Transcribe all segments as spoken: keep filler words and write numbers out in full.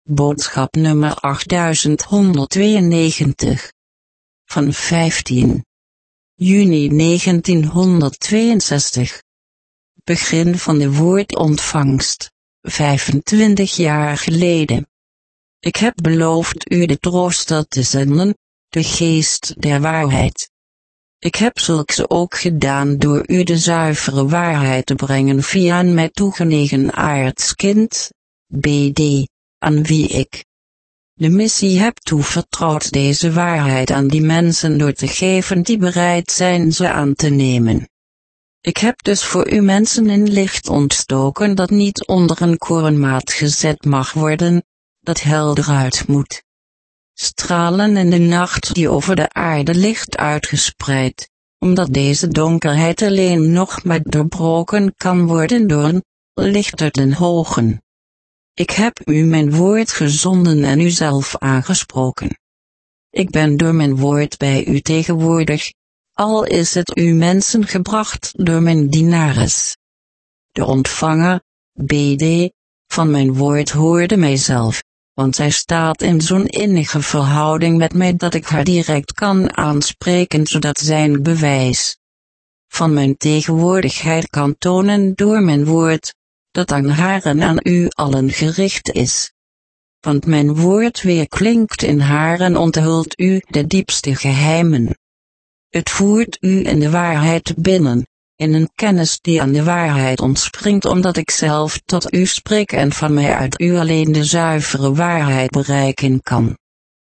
Boodschap nummer achthonderdtweeënnegentig. Van vijftien juni negentienhonderdtweeënzestig. Begin van de woordontvangst, vijfentwintig jaar geleden. Ik heb beloofd u de trooster te zenden, de geest der waarheid. Ik heb zulks ook gedaan door u de zuivere waarheid te brengen via een mij toegenegen aardskind, B D, aan wie ik de missie heb toevertrouwd deze waarheid aan die mensen door te geven die bereid zijn ze aan te nemen. Ik heb dus voor u mensen een licht ontstoken dat niet onder een korenmaat gezet mag worden, dat helder uit moet stralen in de nacht die over de aarde ligt uitgespreid, omdat deze donkerheid alleen nog maar doorbroken kan worden door een licht uit den hogen. Ik heb u mijn woord gezonden en u zelf aangesproken. Ik ben door mijn woord bij u tegenwoordig, al is het u mensen gebracht door mijn dienares. De ontvanger, B D, van mijn woord hoorde mijzelf, want zij staat in zo'n innige verhouding met mij dat ik haar direct kan aanspreken zodat zijn bewijs van mijn tegenwoordigheid kan tonen door mijn woord, dat aan haar en aan u allen gericht is. Want mijn woord weerklinkt in haar en onthult u de diepste geheimen. Het voert u in de waarheid binnen, in een kennis die aan de waarheid ontspringt omdat ik zelf tot u spreek en van mij uit u alleen de zuivere waarheid bereiken kan.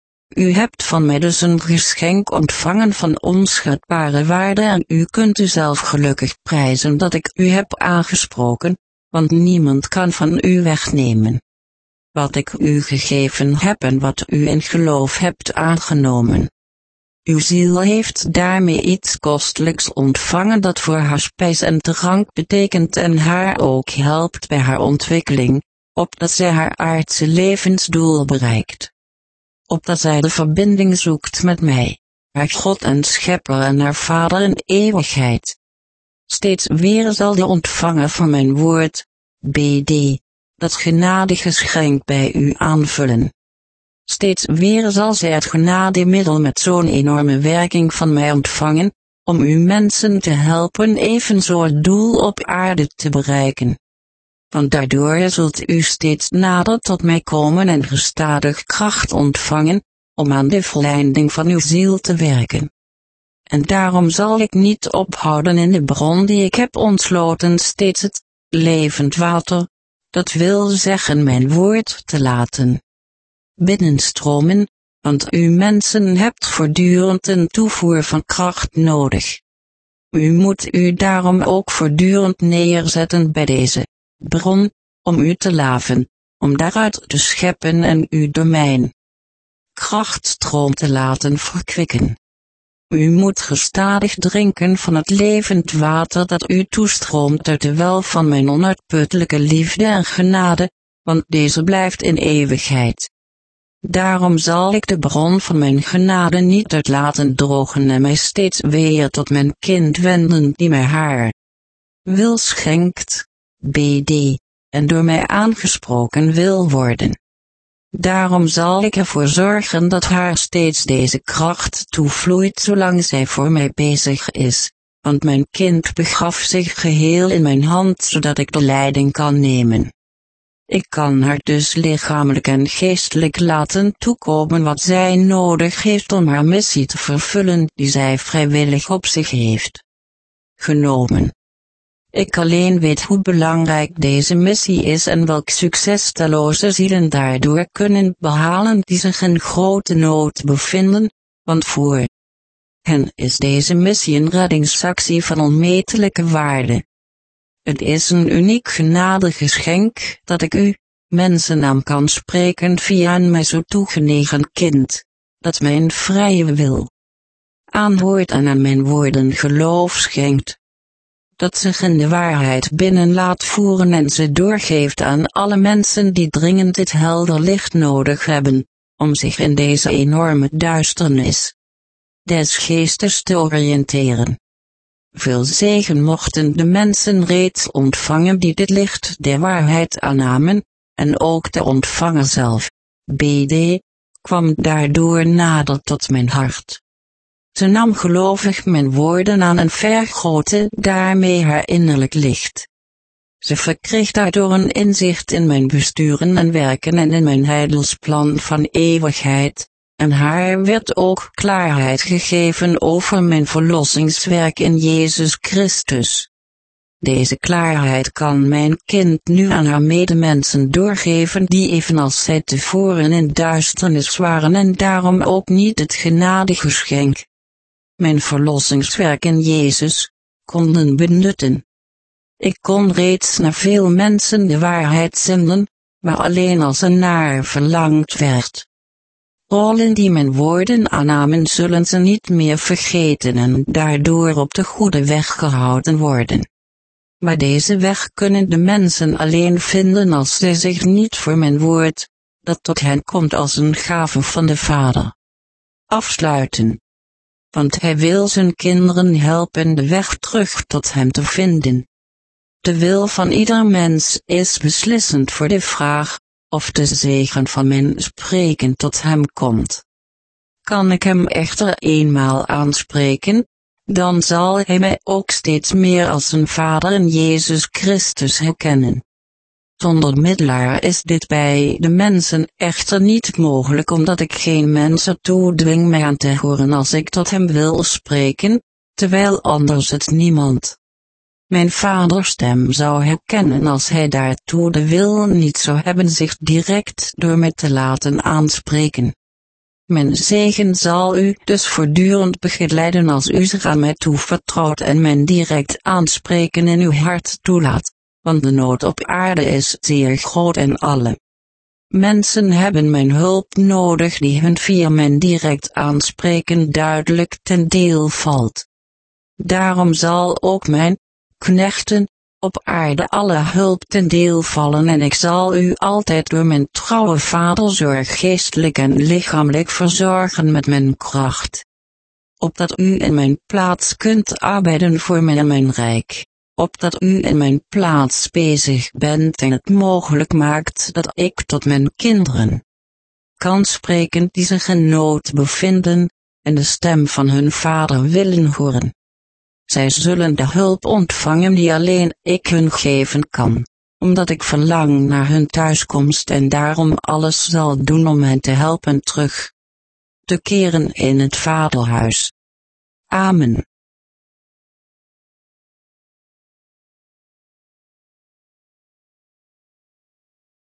U hebt van mij dus een geschenk ontvangen van onschatbare waarde en u kunt u zelf gelukkig prijzen dat ik u heb aangesproken, want niemand kan van u wegnemen wat ik u gegeven heb en wat u in geloof hebt aangenomen. Uw ziel heeft daarmee iets kostelijks ontvangen dat voor haar spijs en drank betekent en haar ook helpt bij haar ontwikkeling, opdat zij haar aardse levensdoel bereikt. Opdat zij de verbinding zoekt met mij, haar God en Schepper en haar Vader in eeuwigheid. Steeds weer zal de ontvanger van mijn woord, B D, dat genadige geschenk bij u aanvullen. Steeds weer zal zij het genademiddel met zo'n enorme werking van mij ontvangen, om u mensen te helpen evenzo het doel op aarde te bereiken. Want daardoor zult u steeds nader tot mij komen en gestadig kracht ontvangen, om aan de volleinding van uw ziel te werken. En daarom zal ik niet ophouden in de bron die ik heb ontsloten steeds het levend water, dat wil zeggen mijn woord te laten binnenstromen, want u mensen hebt voortdurend een toevoer van kracht nodig. U moet u daarom ook voortdurend neerzetten bij deze bron, om u te laven, om daaruit te scheppen en u door mijn krachtstroom te laten verkwikken. U moet gestadig drinken van het levend water dat u toestroomt uit de wel van mijn onuitputtelijke liefde en genade, want deze blijft in eeuwigheid. Daarom zal ik de bron van mijn genade niet uit laten drogen en mij steeds weer tot mijn kind wenden die mij haar wil schenkt, B D, en door mij aangesproken wil worden. Daarom zal ik ervoor zorgen dat haar steeds deze kracht toevloeit zolang zij voor mij bezig is, want mijn kind begaf zich geheel in mijn hand zodat ik de leiding kan nemen. Ik kan haar dus lichamelijk en geestelijk laten toekomen wat zij nodig heeft om haar missie te vervullen die zij vrijwillig op zich heeft genomen. Ik alleen weet hoe belangrijk deze missie is en welk succes talloze zielen daardoor kunnen behalen die zich in grote nood bevinden, want voor hen is deze missie een reddingsactie van onmetelijke waarde. Het is een uniek genadegeschenk dat ik u, mensen aan kan spreken via een mij zo toegenegen kind, dat mijn vrije wil aanhoort en aan mijn woorden geloof schenkt. Dat zich in de waarheid binnen laat voeren en ze doorgeeft aan alle mensen die dringend dit helder licht nodig hebben, om zich in deze enorme duisternis des geestes te oriënteren. Veel zegen mochten de mensen reeds ontvangen die dit licht der waarheid aannamen, en ook de ontvanger zelf, B D, kwam daardoor nader tot mijn hart. Ze nam gelovig mijn woorden aan en vergrootte daarmee haar innerlijk licht. Ze verkreeg daardoor een inzicht in mijn besturen en werken en in mijn heidelsplan van eeuwigheid, en haar werd ook klaarheid gegeven over mijn verlossingswerk in Jezus Christus. Deze klaarheid kan mijn kind nu aan haar medemensen doorgeven die evenals zij tevoren in duisternis waren en daarom ook niet het genadegeschenk, mijn verlossingswerk in Jezus, konden benutten. Ik kon reeds naar veel mensen de waarheid zenden, maar alleen als er naar verlangd werd. Allen die mijn woorden aannamen zullen ze niet meer vergeten en daardoor op de goede weg gehouden worden. Maar deze weg kunnen de mensen alleen vinden als zij zich niet voor mijn woord, dat tot hen komt als een gave van de Vader, afsluiten. Want hij wil zijn kinderen helpen de weg terug tot hem te vinden. De wil van ieder mens is beslissend voor de vraag, of de zegen van mijn spreken tot hem komt. Kan ik hem echter eenmaal aanspreken, dan zal hij mij ook steeds meer als een Vader in Jezus Christus herkennen. Zonder middelaar is dit bij de mensen echter niet mogelijk, omdat ik geen mens ertoe dwing mij aan te horen als ik tot hem wil spreken, terwijl anders het niemand mijn vaders stem zou herkennen als hij daartoe de wil niet zou hebben zich direct door mij te laten aanspreken. Mijn zegen zal u dus voortdurend begeleiden als u zich aan mij toevertrouwt en mijn direct aanspreken in uw hart toelaat, want de nood op aarde is zeer groot en alle mensen hebben mijn hulp nodig die hun via mijn direct aanspreken duidelijk ten deel valt. Daarom zal ook mijn knechten op aarde alle hulp ten deel vallen en ik zal u altijd door mijn trouwe vaderzorg geestelijk en lichamelijk verzorgen met mijn kracht. Opdat u in mijn plaats kunt arbeiden voor mij en mijn rijk, opdat u in mijn plaats bezig bent en het mogelijk maakt dat ik tot mijn kinderen kan spreken die zich in nood bevinden, en de stem van hun vader willen horen. Zij zullen de hulp ontvangen die alleen ik hun geven kan, omdat ik verlang naar hun thuiskomst en daarom alles zal doen om hen te helpen terug te keren in het vaderhuis. Amen.